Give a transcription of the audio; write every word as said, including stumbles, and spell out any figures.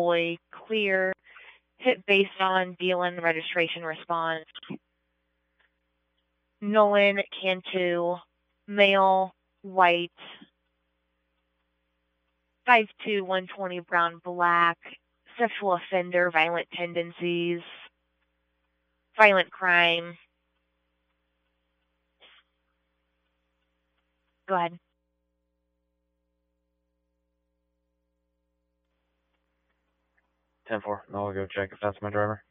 Boy, clear. Hit based on Dealing registration response. Nolan Cantu, male, white, five two, one twenty, brown, black, sexual offender, violent tendencies, violent crime. Go ahead. ten four, I'll go check if that's my driver.